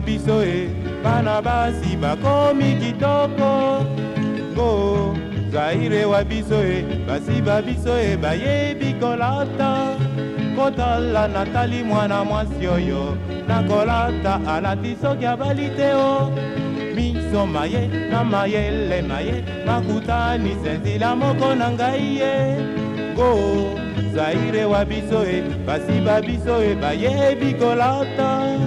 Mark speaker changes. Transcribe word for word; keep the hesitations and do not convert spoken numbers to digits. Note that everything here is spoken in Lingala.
Speaker 1: biso e bana basi bakomi kitoko. Go Zaire wa biso e basi ba biso e bayebi kolata. Kotala Natali mwana mwasi oyo nakolata alati soki abali te o. Miso maye na mayele maye makutani senzila moko na ngai ye. Go Zaire wa biso e basi ba biso e bayebi kolata.